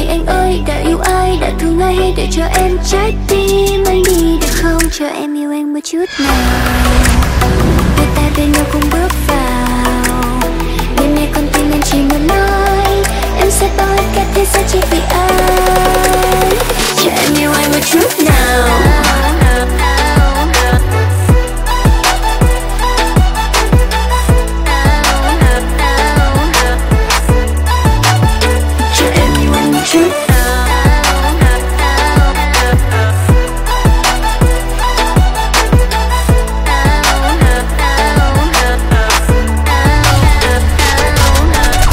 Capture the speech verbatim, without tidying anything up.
anh ơi, đã yêu ai, đã thương ai, hãy để cho em trái tim anh đi được không? Cho em yêu anh một chút nào.